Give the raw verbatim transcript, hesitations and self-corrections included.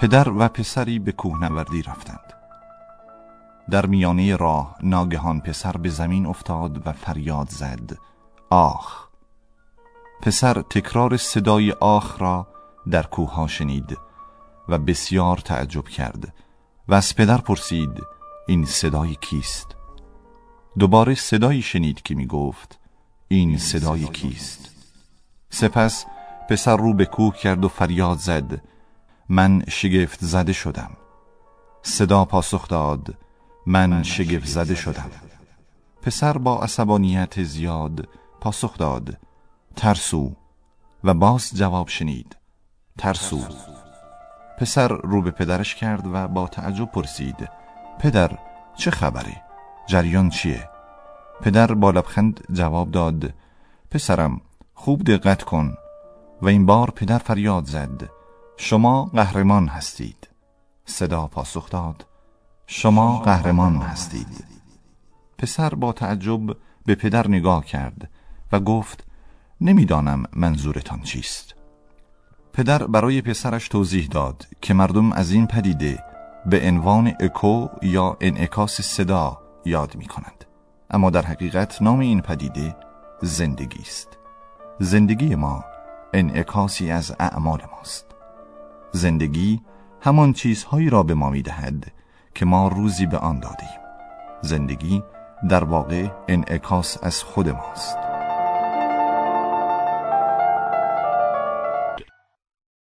پدر و پسری به کوهنوردی رفتند. در میانه راه ناگهان پسر به زمین افتاد و فریاد زد: آخ! پسر تکرار صدای آخ را در کوه ها شنید و بسیار تعجب کرد و از پدر پرسید: این صدای کیست؟ دوباره صدایی شنید که می گفت: این صدای کیست؟ سپس پسر رو به کوه کرد و فریاد زد: من شگفت زده شدم. صدا پاسخ داد: من شگفت زده شدم. پسر با عصبانیت زیاد پاسخ داد: ترسو. و باز جواب شنید: ترسو. پسر رو به پدرش کرد و با تعجب پرسید: پدر، چه خبره؟ جریان چیه؟ پدر با لبخند جواب داد: پسرم، خوب دقت کن. و این بار پدر فریاد زد: شما قهرمان هستید. صدا پاسخ داد: شما قهرمان هستید. پسر با تعجب به پدر نگاه کرد و گفت: نمیدانم منظورتان چیست. پدر برای پسرش توضیح داد که مردم از این پدیده به عنوان اکو یا انعکاس صدا یاد می کنند، اما در حقیقت نام این پدیده زندگی است. زندگی ما انعکاسی از اعمال ماست. زندگی همان چیزهایی را به ما می دهد که ما روزی به آن دادیم. زندگی در واقع انعکاس از خود ماست.